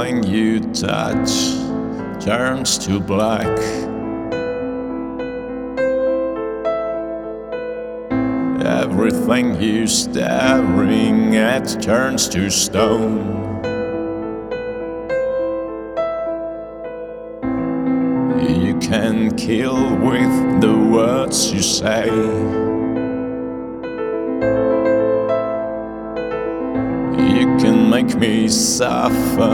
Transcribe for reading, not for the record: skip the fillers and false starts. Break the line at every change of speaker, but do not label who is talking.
Everything you touch turns to black. Everything you're staring at turns to stone. You can kill with the words you say. You can make me suffer